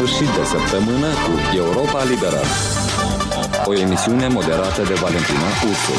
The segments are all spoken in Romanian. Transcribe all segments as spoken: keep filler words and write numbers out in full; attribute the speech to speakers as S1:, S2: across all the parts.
S1: sfârșit de săptămână cu Europa Liberă. O emisiune moderată de Valentina Ursu.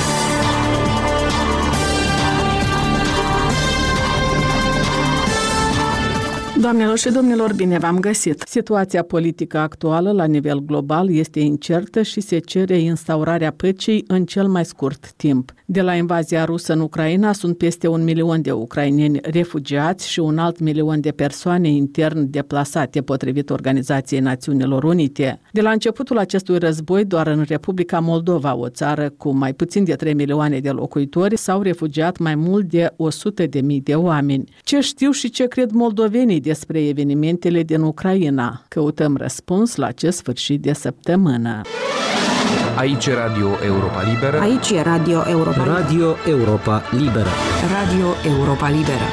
S2: Doamnelor și domnilor, bine v-am găsit! Situația politică actuală la nivel global este incertă și se cere instaurarea păcii în cel mai scurt timp. De la invazia rusă în Ucraina sunt peste un milion de ucraineni refugiați și un alt milion de persoane intern deplasate, potrivit Organizației Națiunilor Unite. De la începutul acestui război, doar în Republica Moldova, o țară cu mai puțin de trei milioane de locuitori, s-au refugiat mai mult de o sută de mii de oameni. Ce știu și ce cred moldovenii despre evenimentele din Ucraina? Căutăm răspuns la acest sfârșit de săptămână.
S3: Aici e Radio Europa Liberă.
S4: Aici e Radio Europa Liberă.
S5: Radio Europa Liberă.
S4: Radio Europa Liberă.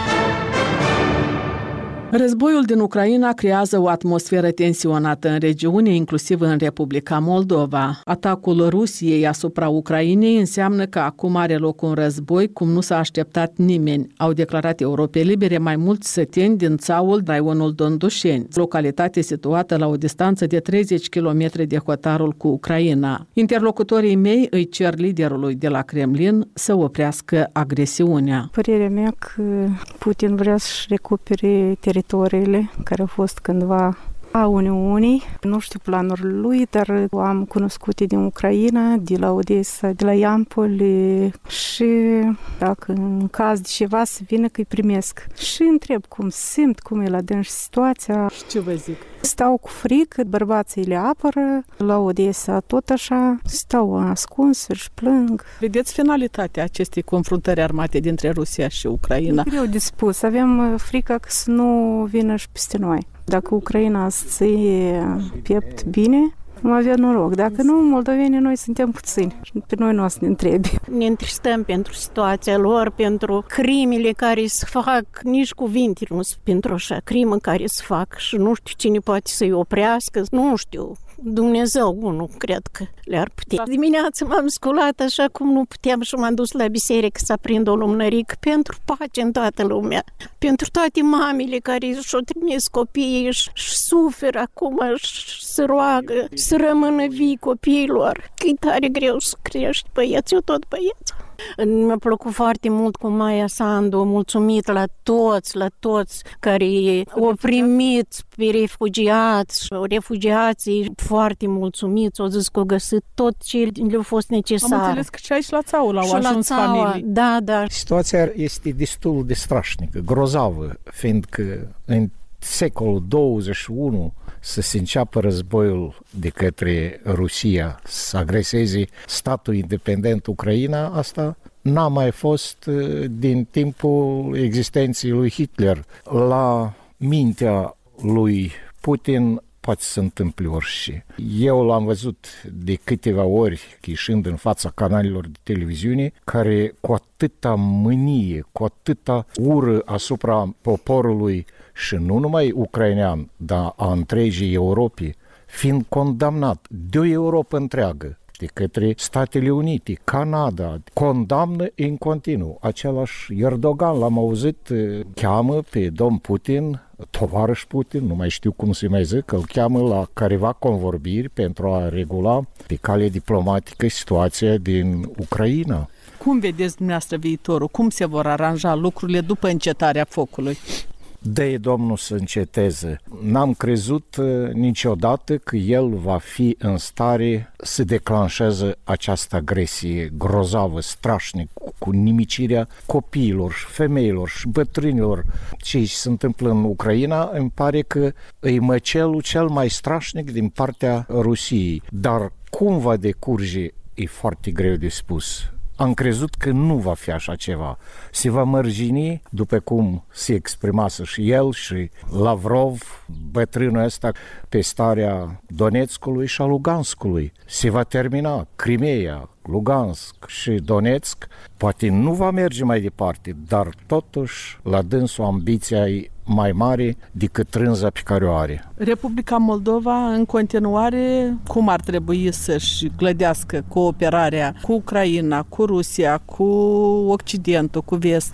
S2: Războiul din Ucraina creează o atmosferă tensionată în regiune, inclusiv în Republica Moldova. Atacul Rusiei asupra Ucrainei înseamnă că acum are loc un război cum nu s-a așteptat nimeni, au declarat Europe Libere mai mulți săteni din țaul raionul Dondușeni, localitate situată la o distanță de treizeci de kilometri de hotarul cu Ucraina. Interlocutorii mei îi cer liderului de la Kremlin să oprească agresiunea.
S6: Părerea mea că Putin vrea să-și recupere teritoriile care au fost cândva a Uniunii. Nu știu planurile lui, dar am cunoscut din Ucraina, de la Odessa, de la Iampoli și dacă în caz de ceva să vină că îi primesc. Și întreb cum simt, cum e la dânsi situația.
S2: Și ce vă zic?
S6: Stau cu frică, bărbații le apără, la Odessa tot așa, stau ascuns și plâng.
S2: Vedeți finalitatea acestei confruntări armate dintre Rusia și Ucraina?
S6: E greu de spus, avem frică că să nu vină și peste noi. Dacă Ucraina se ție piept bine, vom avea noroc. Dacă nu, moldovenii, noi suntem puțini. Pe noi nu o să ne întrebi.
S7: Ne întristăm pentru situația lor, pentru crimele care se fac, nici cuvinte nu sunt pentru așa crimă care se fac și nu știu cine poate să-i oprească, nu știu. Dumnezeu, nu cred că le-ar putea. Dimineața m-am sculat așa cum nu puteam și m-am dus la biserică să aprind o lumânărică pentru pace în toată lumea. Pentru toate mamele care și-o trimis copiii și suferă acum și se roagă să rămână vii copiilor. Că e tare greu să crești băieți, eu tot băieți. Mi-a plăcut foarte mult cu Maia Sandu, mulțumit la toți, la toți care au primit pe refugiați, refugiații foarte mulțumiți, au zis că au găsit tot ce le-a fost necesar.
S2: Am înțeles că și aici la țaul au ajuns familii.
S7: Da, da.
S8: Situația este destul de strașnică, grozavă, fiindcă în secolul douăzeci și unu să se înceapă războiul de către Rusia, să agreseze statul independent Ucraina, asta n-a mai fost din timpul existenței lui Hitler. La mintea lui Putin poate să se întâmple orice. Eu l-am văzut de câteva ori ieșind în fața canalelor de televiziune care cu atâta mânie, cu atâta ură asupra poporului și nu numai ucrainean, dar a întregii Europei, fiind condamnat de o Europa întreagă, de către Statele Unite, Canada, condamnă în continuu. Același Erdogan, l-am auzit, cheamă pe domn Putin, tovarăș Putin, nu mai știu cum se mai zic, că îl cheamă la careva convorbiri pentru a regula pe cale diplomatică situația din Ucraina.
S2: Cum vedeți dumneavoastră viitorul? Cum se vor aranja lucrurile după încetarea focului?
S8: Dă-i Domnul să înceteze. N-am crezut niciodată că el va fi în stare să declanșeze această agresie grozavă, strașnică, cu nimicirea copiilor, femeilor și bătrânilor. Ce se întâmplă în Ucraina, îmi pare că e măcelul cel mai strașnic din partea Rusiei. Dar cum va decurge, e foarte greu de spus. Am crezut că nu va fi așa ceva. Se va mărgini, după cum se exprimase și el și Lavrov, bătrânul ăsta, pe starea Donetskului și a Luganskului. Se va termina Crimea, Lugansk și Donetsk. Poate nu va merge mai departe, dar totuși la dânsul ambiția e mai mare decât rânza pe care o are.
S2: Republica Moldova, în continuare, cum ar trebui să-și clădească cooperarea cu Ucraina, cu Rusia, cu Occidentul, cu Vestul?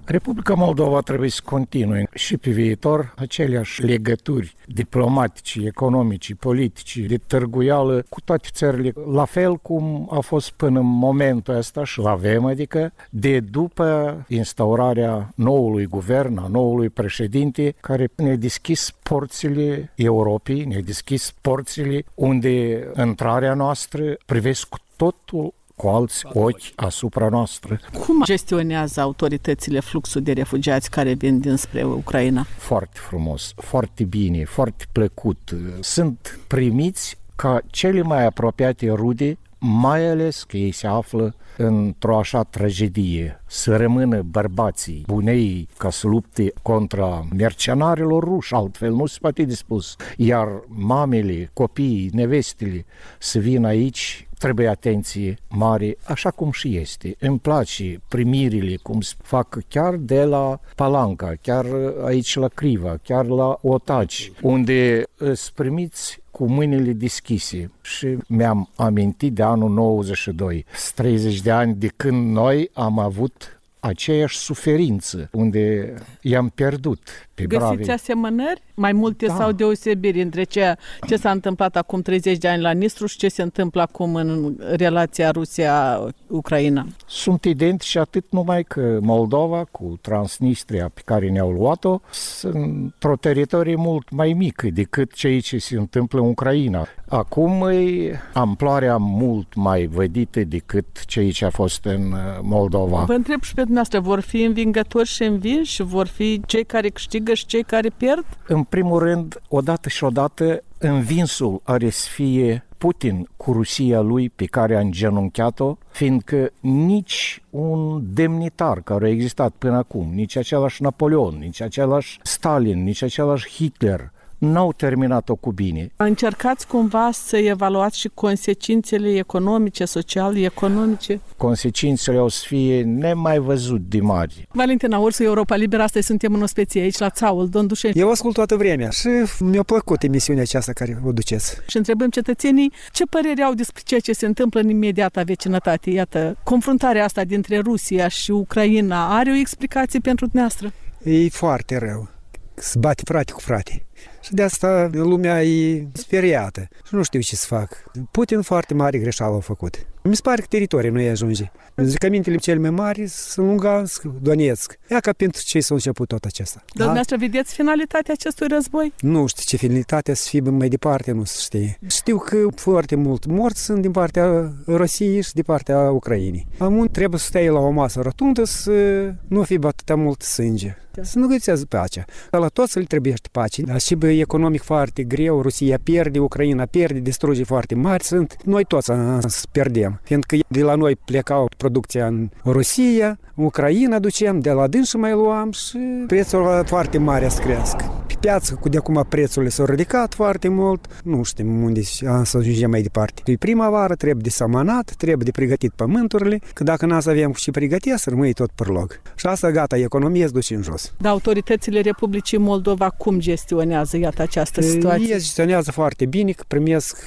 S8: Republica Moldova trebuie să continue și pe viitor aceleași legături diplomatice, economice, politice, de târguială cu toate țările, la fel cum a fost până în momentul ăsta și l-avem, adică de după instaurarea noului guvern, a noului președinte, care ne-a deschis porțile Europei, ne-a deschis porțile unde intrarea noastră privesc cu totul cu alți ochi asupra noastră.
S2: Cum gestionează autoritățile fluxul de refugiați care vin dinspre Ucraina?
S8: Foarte frumos, foarte bine, foarte plăcut. Sunt primiți ca cele mai apropiate rude, mai ales că ei se află într-o așa tragedie, să rămână bărbații bunei ca să lupte contra mercenarilor ruși, altfel nu se poate de spus, iar mamele, copiii, nevestele să vină aici. Trebuie atenție mare, așa cum și este. Îmi place primirile, cum se fac chiar de la Palanca, chiar aici la Criva, chiar la Otaci, unde îți primiți cu mâinile deschise. Și mi-am amintit de anul nouăzeci și doi, treizeci de ani de când noi am avut aceeași suferință, unde i-am pierdut pe bravi.
S2: Găsiți asemănări? Mai multe
S8: Da.
S2: sau deosebiri între ce, ce s-a întâmplat acum treizeci de ani la Nistru și ce se întâmplă acum în relația Rusia-Ucraina?
S8: Sunt identici atât, numai că Moldova cu Transnistria pe care ne-au luat-o sunt într-o teritorie mult mai mică decât cei ce se întâmplă în Ucraina. Acum e amploarea mult mai vădită decât cei ce a fost în Moldova.
S2: Vă întreb și pe dumneavoastră, vor fi învingători și învinși? Vor fi cei care câștigă și cei care pierd?
S8: În primul rând, odată și odată, învinsul are să fie Putin cu Rusia lui pe care a îngenunchiat-o, fiindcă nici un demnitar care a existat până acum, nici același Napoleon, nici același Stalin, nici același Hitler, n-au terminat-o cu bine.
S2: Încercați cumva să evaluați și consecințele economice, sociale, economice?
S8: Consecințele o să fie nemai văzut de mari.
S2: Valentina Ursu, Europa Liberă, astăzi suntem în ospecie aici la Țaul, Dondușeni.
S5: Eu ascult toată vremea și mi-a plăcut emisiunea aceasta care o duceți.
S2: Și întrebăm cetățenii ce părere au despre ceea ce se întâmplă în imediata vecinătate. Iată, confruntarea asta dintre Rusia și Ucraina are o explicație pentru dumneavoastră?
S5: E foarte rău. Se bate frate cu frate. Și de asta lumea e speriată și nu știu ce să fac. Putin foarte mare greșeală a făcut. Mi se pare că teritoriul nu îi ajunge. Zicămintele cele mai mari sunt Lugansk, Donetsk. Ia ca pentru ce s-a început tot acesta.
S2: Dar dumneavoastră vedeți finalitatea acestui război?
S5: Nu știu ce finalitatea să fie mai departe, nu se știe. Știu că foarte mult morți sunt din partea Rusiei și din partea Ucrainei. Amun trebuie să stai la o masă rotundă să nu fie atâta mult sânge. Să nu găsează pacea. La toți le trebuiește pace. Dar și bă, economic foarte greu, Rusia pierde, Ucraina pierde, distruge foarte mari sunt. Noi toți să pierdem. Fiindcă de la noi plecau producția în Rusia, Ucraina ducem, de la dânsă mai luam și prețul foarte mare să crească. Pe piață, cu de acum prețurile s-au ridicat foarte mult, nu știm unde să ajungem mai departe. E primăvară, trebuie de samanat, trebuie de pregătit pământurile, că dacă n-a să avem și pregătit, să rămâi tot pe loc. Și asta gata, economia se duce în jos.
S2: Dar autoritățile Republicii Moldova cum gestionează, iată, această situație?
S5: Ei gestionează foarte bine, că primesc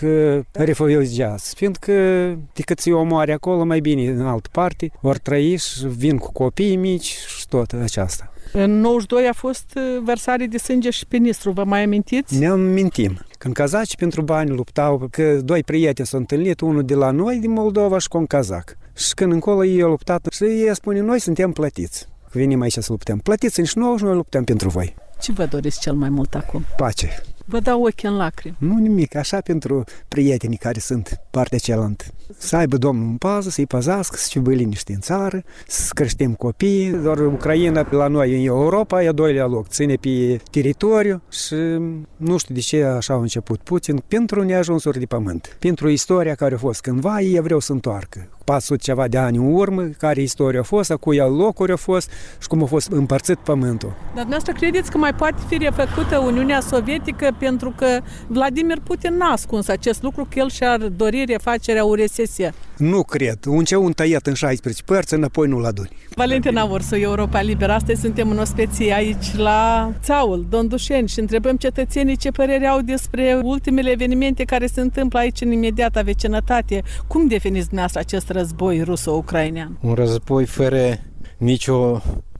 S5: refugiați, fiindcă decât să-i omoare acolo, mai bine în altă parte, vor trăi și vin cu copii mici și tot aceasta.
S2: În nouăzeci și doi a fost vărsare de sânge și pe Nistru, vă mai amintiți?
S5: Ne mintim. Când cazaci pentru bani luptau, că doi prieteni s-au întâlnit, unul de la noi, din Moldova, și cu un cazac. Și când încolo ei au luptat, și ei spune, noi suntem plătiți. Venim aici să luptăm. Plătiți-ne și nouă și noi luptăm pentru voi.
S2: Ce vă doriți cel mai mult acum?
S5: Pace.
S2: Vă dau ochii în lacrimi.
S5: Nu nimic, așa pentru prietenii care sunt partea cealaltă. Să aibă Domnul în pază, să-i păzească, să fie liniște în țară, să creștem copii. Doar Ucraina la noi în Europa e a doilea loc, ține pe teritoriu și nu știu de ce așa a început Putin, pentru neajunsuri de pământ. Pentru istoria care a fost cândva, ei vreau să întoarcă. patru sute ceva de ani în urmă, care istoria a fost, a cui locuri a fost și cum a fost împărțit pământul.
S2: Dar dumneavoastră credeți că mai poate fi refăcută Uniunea Sovietică pentru că Vladimir Putin n-a ascuns acest lucru, că el și-ar dori refacerea U R S S?
S5: Nu cred. Un ce un tăiat în șaisprezece părți, înapoi nu-l aduni.
S2: Valentina Ursu, Europa Liberă. Astăzi suntem în ospecie aici la Țaul, Dondușeni, și întrebăm cetățenii ce părere au despre ultimele evenimente care se întâmplă aici în imediata vecinătate. Cum definiți dumneavoastră acest război ruso-ucrainean?
S9: Un război fără nicio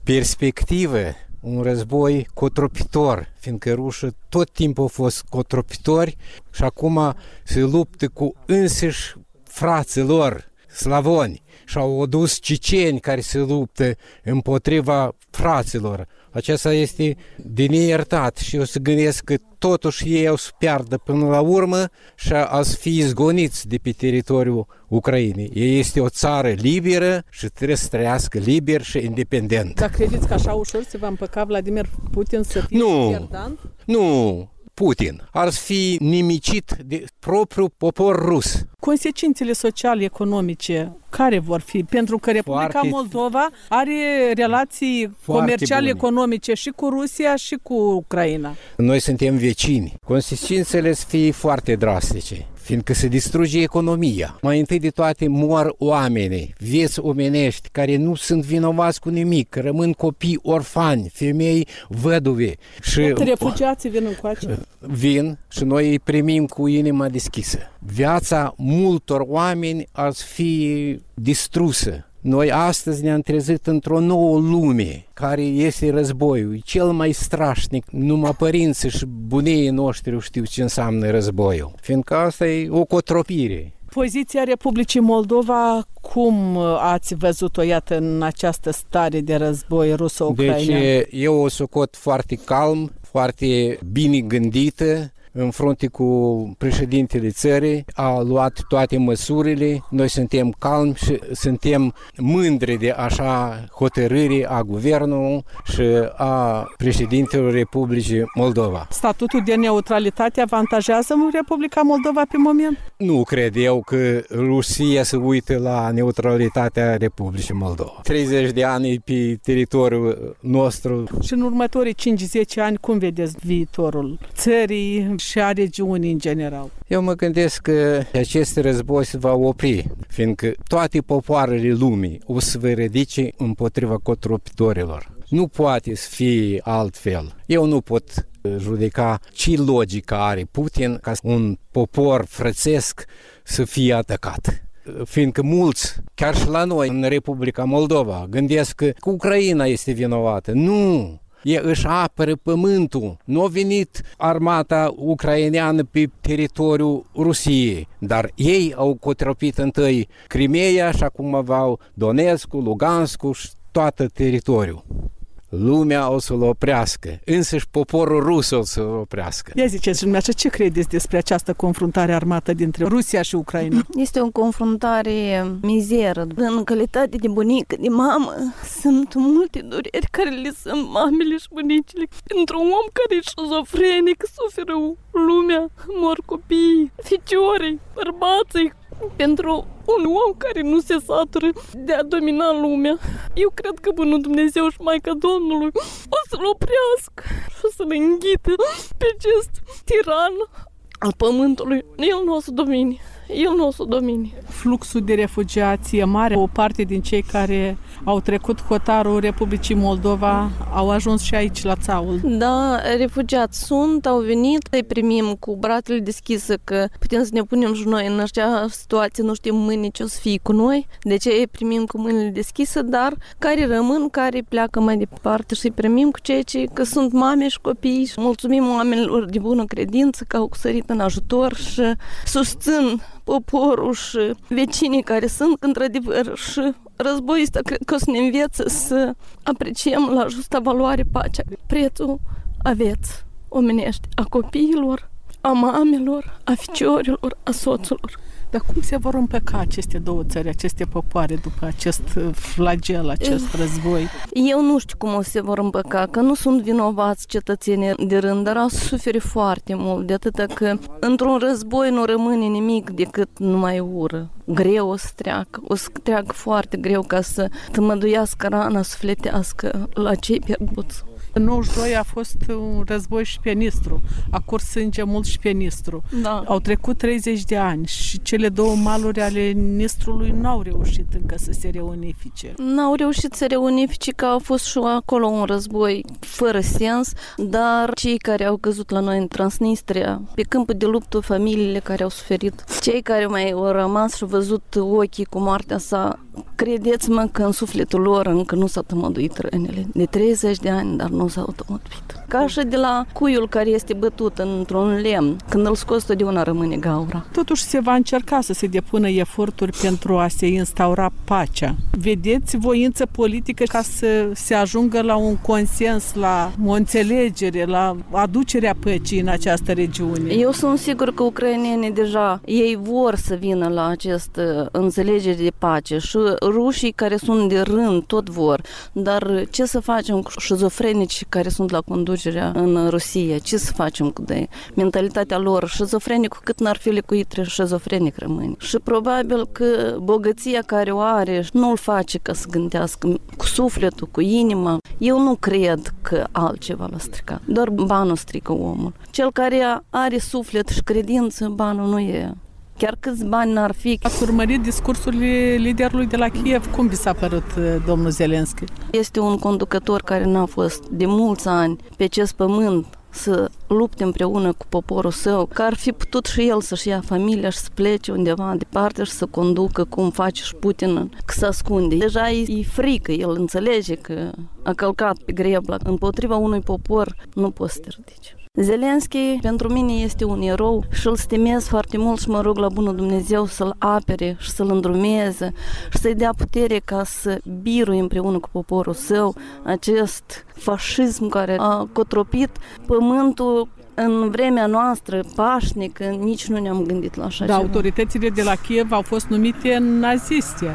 S8: perspectivă un război cotropitor, fiindcă rușii tot timpul au fost cotropitori și acum se luptă cu însăși frații lor slavoni și au adus ceceni care se luptă împotriva fraților. Acesta este de neiertat și eu să gândesc că totuși ei o să piardă până la urmă și a să fie izgoniți de pe teritoriul Ucrainei. Ei este o țară liberă și trebuie să trăiască liber și independent.
S2: Dar credeți că așa ușor se va împăca Vladimir Putin să fie
S8: nu,
S2: pierdant?
S8: Nu, Putin ar fi nimicit de propriul popor rus.
S2: Consecințele sociale, economice, care vor fi? Pentru că Republica
S8: Foarte,
S2: Moldova are relații comerciale,
S8: bune.
S2: economice și cu Rusia și cu Ucraina.
S8: Noi suntem vecini. Consecințele să fie foarte drastice, fiindcă se distruge economia. Mai întâi de toate mor oamenii, vieți omenești, care nu sunt vinovați cu nimic, rămân copii orfani, femei văduve. Și
S2: refugiații vin încoace.
S8: Vin și noi îi primim cu inima deschisă. Viața multor oameni ar fi distrusă. Noi astăzi ne-am trezit într-o nouă lume, care este războiul, cel mai strașnic. Numai părinții și bunii noștri știu ce înseamnă războiul, fiindcă asta e o cotropire.
S2: Poziția Republicii Moldova, cum ați văzut-o, iată, în această stare de război ruso-ucrainean?
S8: Deci eu o socot foarte calm, foarte bine gândită, în frunte cu președintele țării, a luat toate măsurile, noi suntem calmi și suntem mândri de așa hotărâre a guvernului și a președintelui Republicii Moldova.
S2: Statutul de neutralitate avantajează Republica Moldova pe moment?
S8: Nu cred eu că Rusia se uită la neutralitatea Republicii Moldova. treizeci de ani pe teritoriul nostru.
S2: Și în următorii cinci zece ani, cum vedeți viitorul țării și a regiunii în general?
S8: Eu mă gândesc că acest război se va opri, fiindcă toate popoarele lumii o să vă ridice împotriva cotropitorilor. Nu poate să fie altfel. Eu nu pot judeca ce logică are Putin ca un popor frățesc să fie atacat. Fiindcă mulți, chiar și la noi, în Republica Moldova, gândesc că Ucraina este vinovată. Nu! E își apără pământul. Nu a venit armata ucraineană pe teritoriul Rusiei, dar ei au cotropit întâi Crimeea și acum aveau Donetskul, Luganskul și toată teritoriul. Lumea o să-l oprească, însăși poporul rus o să-l oprească.
S2: Ia ziceți, dumneavoastră, ce credeți despre această confruntare armată dintre Rusia și Ucraina?
S9: Este o confruntare mizeră. În calitate de bunică, de mamă, sunt multe dureri care le sunt mamele și bunicile. Pentru un om care e șizofrenic, suferă lumea, mor copiii, ficiorii, bărbații. Pentru un om care nu se satură de a domina lumea, eu cred că Bunul Dumnezeu și Maica Domnului o să-l oprească și o să-l înghită pe acest tiran al pământului. El nu o să domine. El nu o să domine.
S2: Fluxul de refugiați e mare. O parte din cei care au trecut hotarul Republicii Moldova au ajuns și aici la țaul.
S9: Da, refugiați sunt, au venit, îi primim cu brațele deschise, că putem să ne punem și noi în acea situație, nu știm mâine ce o să fie cu noi, de ce îi primim cu mâinile deschise, dar care rămân, care pleacă mai departe și îi primim cu ceea ce că sunt mame și copii și mulțumim oamenilor de bună credință că au sărit în ajutor și susțin poporul și vecinii care sunt, într-adevăr, și războiul ăsta cred că o să ne învețe să apreciem la justa valoare pacea, prețul a vieții omenești, a copiilor, a mamelor, a ficiorilor, a soților.
S2: Dar cum se vor împăca aceste două țări, aceste popoare după acest flagel, acest război?
S9: Eu nu știu cum o să se vor împăca, că nu sunt vinovați cetățenii de rând, dar au suferi foarte mult, de atâta că într-un război nu rămâne nimic decât numai ură. Greu o să treacă, o să treacă foarte greu ca să tămăduiască rana sufletească la cei pierduți.
S2: În nouăzeci și doi a fost un război și pe Nistru, a curs sânge mult și pe Nistru.
S9: Da.
S2: Au trecut treizeci de ani și cele două maluri ale Nistrului n-au reușit încă să se reunifice.
S9: N-au reușit să reunifice, că a fost și acolo un război fără sens, dar cei care au căzut la noi în Transnistria, pe câmpul de luptă, familiile care au suferit, cei care mai au rămas și văzut ochii cu moartea sa, credeți-mă că în sufletul lor încă nu s-au tămăduit rănile. De treizeci de ani, dar nu s-au tămăduit. Ca și de la cuiul care este bătut într-un lemn, când îl scoți totdeauna rămâne gaura.
S2: Totuși se va încerca să se depună eforturi pentru a se instaura pacea. Vedeți voință politică ca să se ajungă la un consens, la o înțelegere, la aducerea păcii în această regiune?
S9: Eu sunt sigur că ucrainenii deja, ei vor să vină la această înțelegere de pace și rușii care sunt de rând tot vor, dar ce să facem cu șizofrenici care sunt la conducerea în Rusia? Ce să facem cu ei? Mentalitatea lor, șizofrenic, cât n-ar fi lecuit, șizofrenic rămâne. Și probabil că bogăția care o are nu-l face ca să gândească cu sufletul, cu inima. Eu nu cred că altceva l-a stricat. Doar banul strică omul. Cel care are suflet și credință, banul nu e. Chiar câți bani n-ar fi.
S2: Ați urmărit discursurile liderului de la Kiev. Cum vi s-a părut domnul Zelenski?
S9: Este un conducător care n-a fost de mulți ani pe acest pământ să lupte împreună cu poporul său, că ar fi putut și el să-și ia familia și să plece undeva departe și să conducă cum face și Putin, că se ascunde. Deja e, e frică, el înțelege că a călcat pe grebla. Împotriva unui popor nu poți să te ridici. Zelenski pentru mine este un erou și îl stimez foarte mult și mă rog la bunul Dumnezeu să-l apere și să-l îndrumeze și să-i dea putere ca să birui împreună cu poporul său acest fascism care a cotropit pământul în vremea noastră pașnică. Nici nu ne-am gândit la așa
S2: da,
S9: ceva.
S2: Autoritățile de la Kiev au fost numite naziste.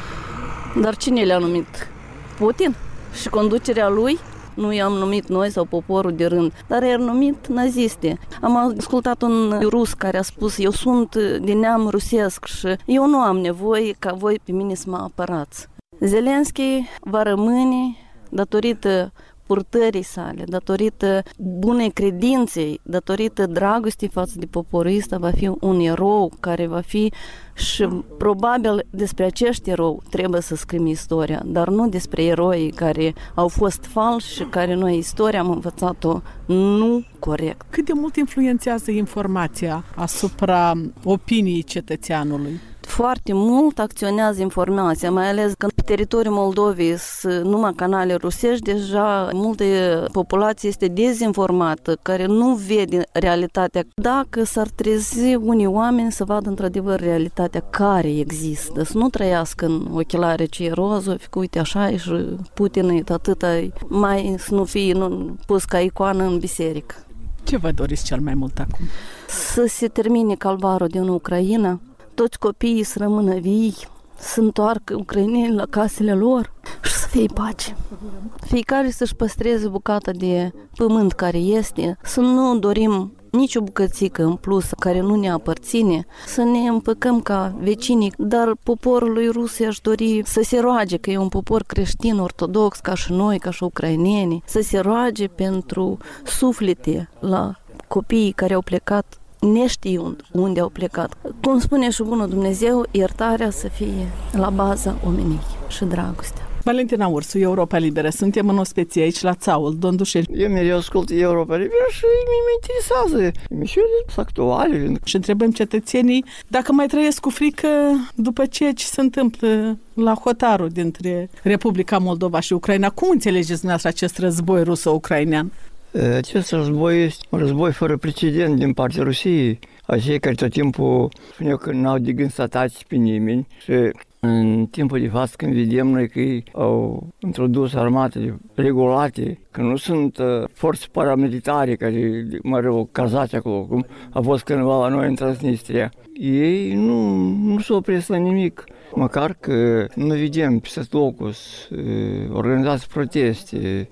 S9: Dar cine le-a numit? Putin? Și conducerea lui? Nu i-am numit noi sau poporul de rând, dar i-am numit naziste. Am ascultat un rus care a spus: eu sunt de neam rusesc și eu nu am nevoie ca voi pe mine să mă apărați. Zelenski va rămâne, datorită purtării sale, datorită bunei credinței, datorită dragostei față de poporul ăsta, va fi un erou care va fi și probabil despre acești erou trebuie să scriem istoria, dar nu despre eroi care au fost falși și care noi istoria am învățat-o nu corect.
S2: Cât de mult influențează informația asupra opiniei cetățeanului?
S9: Foarte mult acționează informația, mai ales că pe teritoriul Moldovei sunt numai canale rusești, deja multă populație este dezinformată, care nu vede realitatea. Dacă s-ar trezi unii oameni să vadă într-adevăr realitatea care există, să nu trăiască în ochelare ce rozovi, că uite așa și Putin e atâta, mai să nu fie nu, pus ca icoană în biserică.
S2: Ce vă doriți cel mai mult acum?
S9: Să se termine calvarul din Ucraina, toți copiii să rămână vii, să întoarcă ucrainenii la casele lor și să fie pace. Fiecare să-și păstreze bucata de pământ care este, să nu dorim nicio bucățică în plus care nu ne aparține, să ne împăcăm ca vecinii, dar poporul lui Rusia aș dori să se roage, că e un popor creștin ortodox ca și noi, ca și ucrainenii, să se roage pentru suflete la copiii care au plecat neștiind unde au plecat. Cum spune și bunul Dumnezeu, iertarea să fie la baza omeniei și dragostea.
S2: Valentina Ursu, Europa Liberă. Suntem în ospecie aici la Țaul, Dondușel.
S10: Eu mereu ascult Europa Liberă și mă interesează emisiunile actuale.
S2: Și întrebăm cetățenii dacă mai trăiesc cu frică după ceea ce se întâmplă la hotarul dintre Republica Moldova și Ucraina. Cum înțelegeți dumneavoastră acest război ruso-ucrainean?
S10: Acest război este un război fără precedent din partea Rusiei. Acei care tot timpul spuneau că n-au de gând să atace pe nimeni și în timpul de față când vedem noi că ei au introdus armatele regulate, că nu sunt uh, forțe paramilitare care mă rău cazați acolo, cum a fost cândva la noi în Transnistria. Ei nu, nu s-au opresc la nimic. Măcar că nu vedem pe locul organizați proteste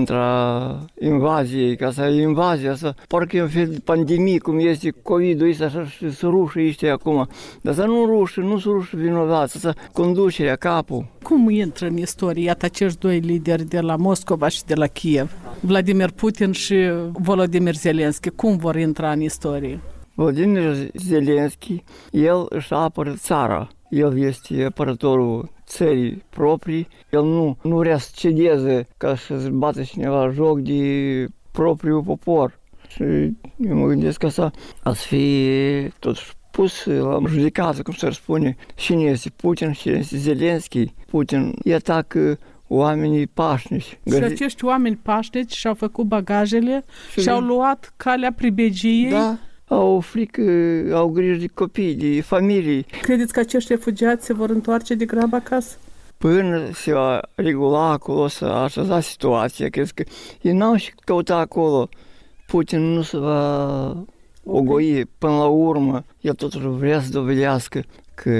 S10: contra invaziei, ca să invazia să parcă e un fel de pandemie, cum este COVID-ul ăsta, așa și să rușă ăștia acum. Dar să nu rușă, nu să rușă vinovați, să conducerea, capul.
S2: Cum intră în istorie, iată, acești doi lideri de la Moscova și de la Kiev, Vladimir Putin și Volodymyr Zelenski, cum vor intra în istorie?
S10: Volodymyr Zelenski, el își apără țara. El este apărătorul țării proprii, el nu, nu vrea să cedeze ca să-ți bată cineva joc de propriul popor. Și eu mă gândesc că asta a să fie totuși pus la judecată, cum s-ar spune, cine este Putin, cine este Zelenski. Putin îi atacă oamenii pașnici.
S2: Și acești oameni pașnici și-au făcut bagajele și și-au luat calea pribegiei.
S10: Da, au frică, au grijă de copii, de familii.
S2: Credeți că acești refugiați se vor întoarce de grabă acasă?
S10: Până se va regula acolo, să așeza situația, cred că ei n-au și căuta acolo. Putin nu se va ogoi până la urmă. El totuși vrea să dovedească că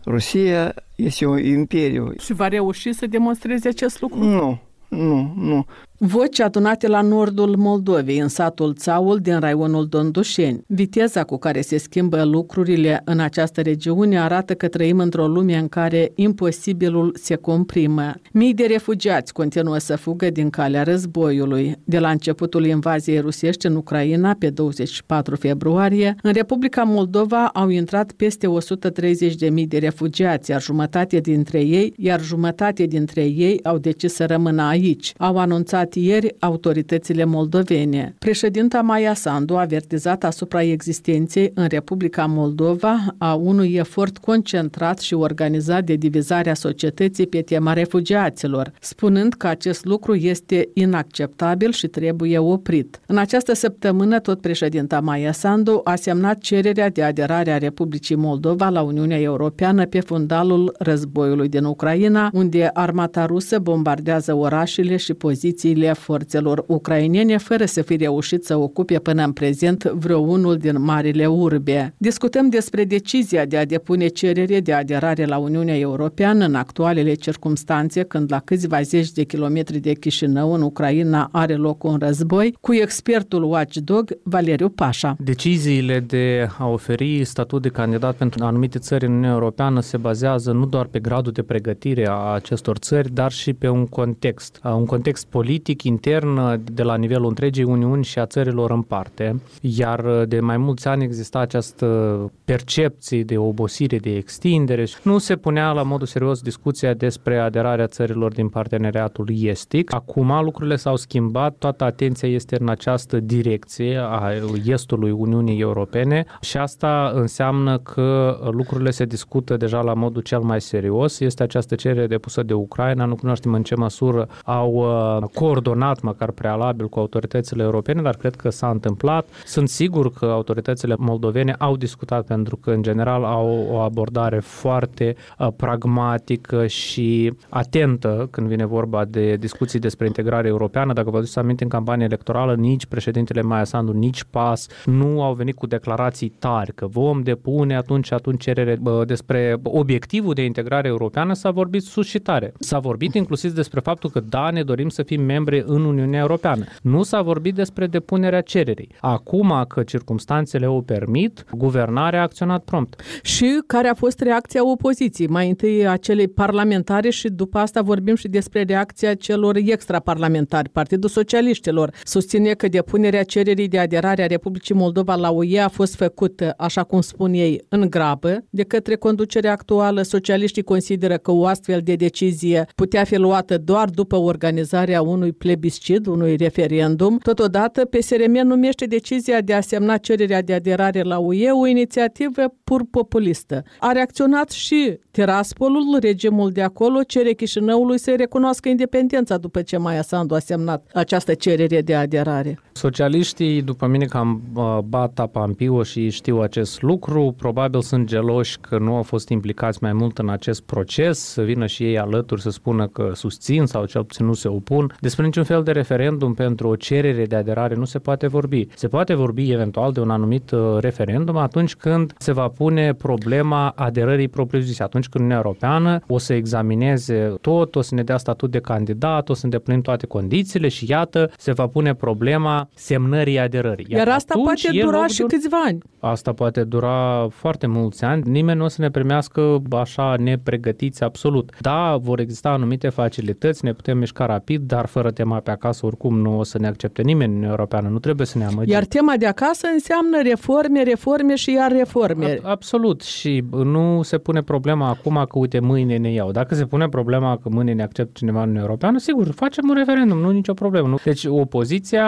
S10: Rusia este un imperiu.
S2: Și va reuși să demonstreze acest lucru?
S10: Nu, nu, nu.
S2: Voci adunate la nordul Moldovei, în satul Țaul din raionul Dondușeni. Viteza cu care se schimbă lucrurile în această regiune arată că trăim într-o lume în care imposibilul se comprimă. Mii de refugiați continuă să fugă din calea războiului. De la începutul invaziei rusești în Ucraina, pe douăzeci și patru februarie, în Republica Moldova au intrat peste o sută treizeci de mii de refugiați, iar jumătate dintre ei, iar jumătate dintre ei au decis să rămână aici. Au anunțat ieri autoritățile moldovene. Președinta Maia Sandu a avertizat asupra existenței în Republica Moldova a unui efort concentrat și organizat de divizarea societății pe tema refugiaților, spunând că acest lucru este inacceptabil și trebuie oprit. În această săptămână, tot președinta Maia Sandu a semnat cererea de aderare a Republicii Moldova la Uniunea Europeană pe fundalul războiului din Ucraina, unde armata rusă bombardează orașele și pozițiile forțelor ucrainene fără să fi reușit să ocupe până în prezent vreunul din marile urbe. Discutăm despre decizia de a depune cerere de aderare la Uniunea Europeană în actualele circumstanțe, când la câțiva zeci de kilometri de Chișinău, în Ucraina, are loc un război, cu expertul watchdog Valeriu Pașa.
S11: Deciziile de a oferi statut de candidat pentru anumite țări în Uniunea Europeană se bazează nu doar pe gradul de pregătire a acestor țări, dar și pe un context, un context politic intern de la nivelul întregii Uniuni și a țărilor în parte, iar de mai mulți ani exista această percepție de obosire, de extindere. Nu se punea la modul serios discuția despre aderarea țărilor din parteneriatul estic. Acum lucrurile s-au schimbat, toată atenția este în această direcție a estului Uniunii Europene și asta înseamnă că lucrurile se discută deja la modul cel mai serios. Este această cerere depusă de Ucraina, nu cunoaștem în ce măsură au coordonat măcar prealabil cu autoritățile europene, dar cred că s-a întâmplat. Sunt sigur că autoritățile moldovene au discutat, pentru că în general au o abordare foarte uh, pragmatică și atentă când vine vorba de discuții despre integrare europeană. Dacă vă aduceți aminte, în campanie electorală nici președintele Maia Sandu, nici P A S nu au venit cu declarații tari că vom depune atunci atunci cerere uh, despre obiectivul de integrare europeană. S-a vorbit sus și tare. S-a vorbit inclusiv despre faptul că da, ne dorim să fim membri în Uniunea Europeană. Nu s-a vorbit despre depunerea cererii. Acum că circumstanțele o permit, guvernarea a acționat prompt.
S2: Și care a fost reacția opoziției? Mai întâi a celei parlamentare și după asta vorbim și despre reacția celor extraparlamentari. Partidul Socialiștilor susține că depunerea cererii de aderare a Republicii Moldova la U E a fost făcută, așa cum spun ei, în grabă de către conducerea actuală. Socialiștii consideră că o astfel de decizie putea fi luată doar după organizarea unui plebiscit, unui referendum. Totodată, P S R M numește decizia de a semna cererea de aderare la U E o inițiativă pur populistă. A reacționat și Tiraspolul, regimul de acolo cere Chișinăului să-i recunoască independența după ce Maia Sandu a semnat această cerere de aderare.
S11: Socialiștii, după mine, cam bat apa în piuă și știu acest lucru. Probabil sunt geloși că nu au fost implicați mai mult în acest proces, să vină și ei alături să spună că susțin sau cel puțin nu se opun. Despre niciun fel de referendum pentru o cerere de aderare nu se poate vorbi. Se poate vorbi eventual de un anumit referendum atunci când se va pune problema aderării propriu-zise, atunci când Uniunea Europeană o să examineze tot, o să ne dea statut de candidat, o să îndeplinim toate condițiile și iată, se va pune problema semnării aderării.
S2: Iar, Iar asta poate dura și câțiva ani.
S11: Asta poate dura foarte mulți ani. Nimeni nu o să ne primească așa nepregătiți absolut. Da, vor exista anumite facilități, ne putem mișca rapid, dar fără tema pe acasă oricum nu o să ne accepte nimeni în Europeană. Nu trebuie să ne amăgim.
S2: Iar tema de acasă înseamnă reforme, reforme și iar reforme.
S11: Absolut. Și nu se pune problema acum că uite mâine ne iau. Dacă se pune problema că mâine ne acceptă cineva în Europeană, sigur, facem un referendum, nu nicio problemă. Nu? Deci opoziția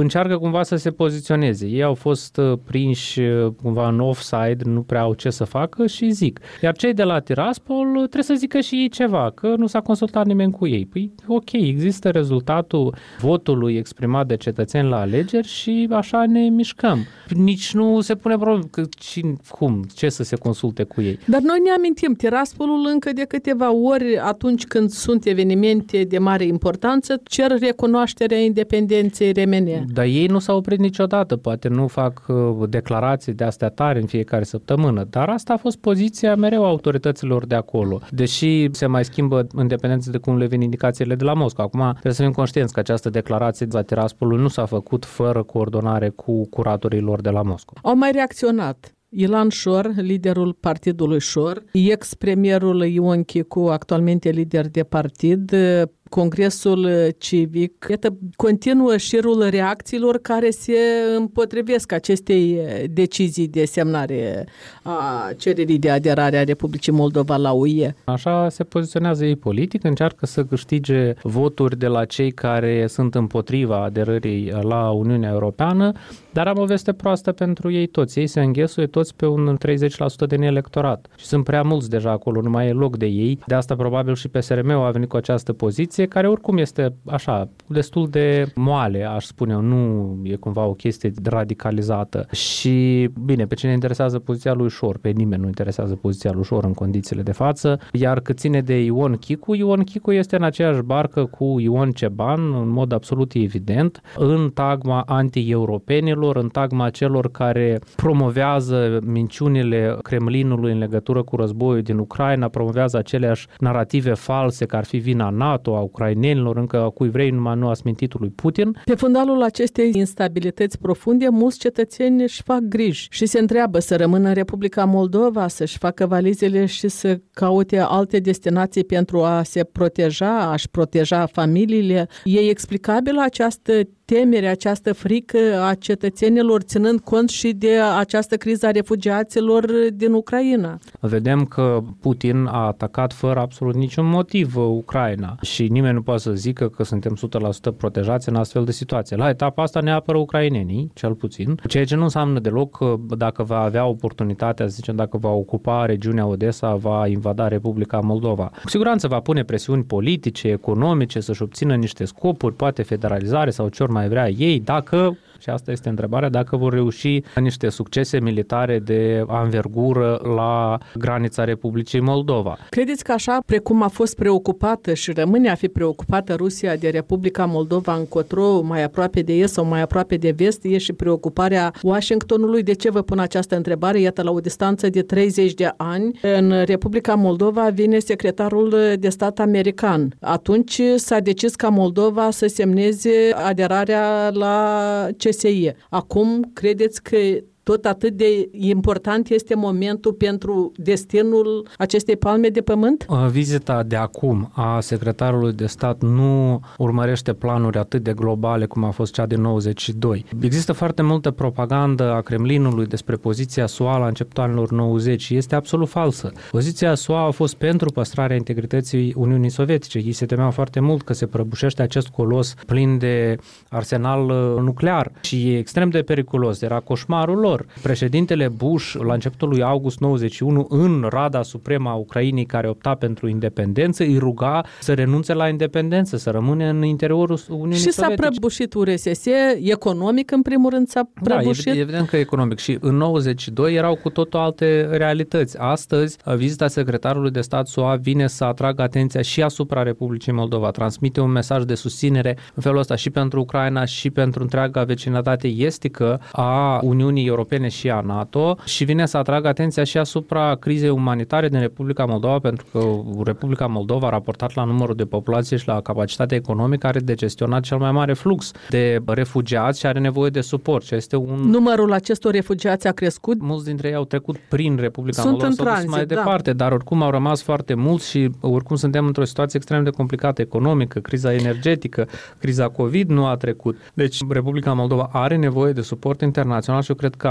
S11: încearcă cumva să se poziționeze. Ei au fost prinși cumva în offside, nu prea au ce să facă și zic. Iar cei de la Tiraspol trebuie să zică și ei ceva, că nu s-a consultat nimeni cu ei. Păi ok, există rezultatul votului exprimat de cetățeni la alegeri și așa ne mișcăm. Nici nu se pune problemă că cum, ce să se consulte cu ei.
S2: Dar noi ne amintim, Tiraspolul încă de câteva ori, atunci când sunt evenimente de mare importanță, cer recunoașterea independenței R M N.
S11: Dar ei nu s-au oprit niciodată, poate nu fac uh, declarații de astea tari în fiecare săptămână, dar asta a fost poziția mereu a autorităților de acolo. Deși se mai schimbă în dependență de cum le vin indicațiile de la Moscova. Acum trebuie să fim conștienți că această declarație de la Tiraspolul nu s-a făcut fără coordonare cu curatorii de la Moscova.
S2: Au mai reacționat Ilan Șor, liderul partidului Șor, ex-premierul Ion Chicu, actualmente lider de partid, Congresul Civic. Iată, continuă șirul reacțiilor care se împotrivesc acestei decizii de semnare a cererii de aderare a Republicii Moldova la U E.
S11: Așa se poziționează ei politic, încearcă să câștige voturi de la cei care sunt împotriva aderării la Uniunea Europeană, dar am o veste proastă pentru ei toți. Ei se înghesuie toți pe un treizeci la sută din electorat și sunt prea mulți deja acolo, nu mai e loc de ei. De asta probabil și P S R M a venit cu această poziție, care oricum este așa, destul de moale, aș spune eu, nu e cumva o chestie radicalizată. Și, bine, pe cine interesează poziția lui Șor, pe nimeni nu interesează poziția lui Șor în condițiile de față, iar cât ține de Ion Chicu, Ion Chicu este în aceeași barcă cu Ion Ceban, în mod absolut evident, în tagma anti-europenilor, în tagma celor care promovează minciunile Kremlinului în legătură cu războiul din Ucraina, promovează aceleași narrative false, că ar fi vina NATO, a ucrainenilor, încă a cui vrei, numai nu a smintitul lui Putin.
S2: Pe fundalul acestei instabilități profunde, mulți cetățeni își fac griji și se întreabă să rămână în Republica Moldova, să-și facă valizele și să caute alte destinații pentru a se proteja, a-și proteja familiile. E explicabilă această temere, această frică a cetățenilor, ținând cont și de această criză a refugiaților din Ucraina?
S11: Vedem că Putin a atacat fără absolut niciun motiv Ucraina și nimeni nu poate să zică că suntem o sută la sută protejați în astfel de situație. La etapa asta ne apără ucrainenii, cel puțin, ceea ce nu înseamnă deloc că dacă va avea oportunitatea, să zicem, dacă va ocupa regiunea Odessa, va invada Republica Moldova. Cu siguranță va pune presiuni politice, economice, să-și obțină niște scopuri, poate federalizare sau ce ori mai vrea ei, dacă, și asta este întrebarea, dacă vor reuși niște succese militare de anvergură la granița Republicii Moldova.
S2: Credeți că așa precum a fost preocupată și rămâne a fi preocupată Rusia de Republica Moldova încotro, mai aproape de est sau mai aproape de vest, e și preocuparea Washingtonului? De ce vă pun această întrebare? Iată, la o distanță de treizeci de ani, în Republica Moldova vine secretarul de stat american. Atunci s-a decis ca Moldova să semneze aderarea la C S I. Acum, credeți că tot atât de important este momentul pentru destinul acestei palme de pământ?
S11: Vizita de acum a secretarului de stat nu urmărește planuri atât de globale cum a fost cea din nouăzeci și doi. Există foarte multă propagandă a Kremlinului despre poziția S U A la începutul anilor nouăzeci și este absolut falsă. Poziția S U A a fost pentru păstrarea integrității Uniunii Sovietice. Ei se temeau foarte mult că se prăbușește acest colos plin de arsenal nuclear și e extrem de periculos. Era coșmarul lor. Președintele Bush, la începutul lui august nouăzeci și unu, în Rada Supremă a Ucrainei, care opta pentru independență, îi ruga să renunțe la independență, să rămână în interiorul Uniunii
S2: și
S11: Sovietice.
S2: Și s-a prăbușit U R S S, economic în primul rând s-a prăbușit.
S11: Da, evident că economic. Și în nouăzeci și doi erau cu totul alte realități. Astăzi, vizita secretarului de stat S U A vine să atragă atenția și asupra Republicii Moldova. Transmite un mesaj de susținere în felul ăsta și pentru Ucraina și pentru întreaga vecinătate estică a Uniunii Europene și a NATO și vine să atragă atenția și asupra crizei umanitare din Republica Moldova, pentru că Republica Moldova, raportat la numărul de populație și la capacitatea economică, are de gestionat cel mai mare flux de refugiați și are nevoie de suport. Și este un...
S2: Numărul acestor refugiați a crescut?
S11: Mulți dintre ei au trecut prin Republica
S2: Sunt
S11: Moldova,
S2: în tranzit,
S11: mai
S2: da.
S11: departe, dar oricum au rămas foarte mulți și oricum suntem într-o situație extrem de complicată economică, criza energetică, criza COVID nu a trecut. Deci Republica Moldova are nevoie de suport internațional și eu cred că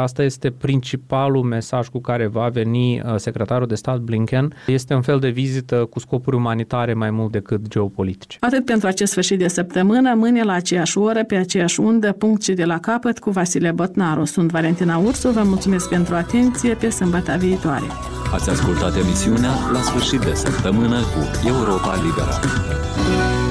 S11: asta este principalul mesaj cu care va veni secretarul de stat Blinken. Este un fel de vizită cu scopuri umanitare mai mult decât geopolitice.
S2: Atât pentru acest sfârșit de săptămână, mâine la aceeași oră, pe aceeași undă, punct și de la capăt cu Vasile Botnaru. Sunt Valentina Ursu, vă mulțumesc pentru atenție, pe sâmbătă viitoare.
S1: Ați ascultat emisiunea La sfârșit de săptămână cu Europa Liberă.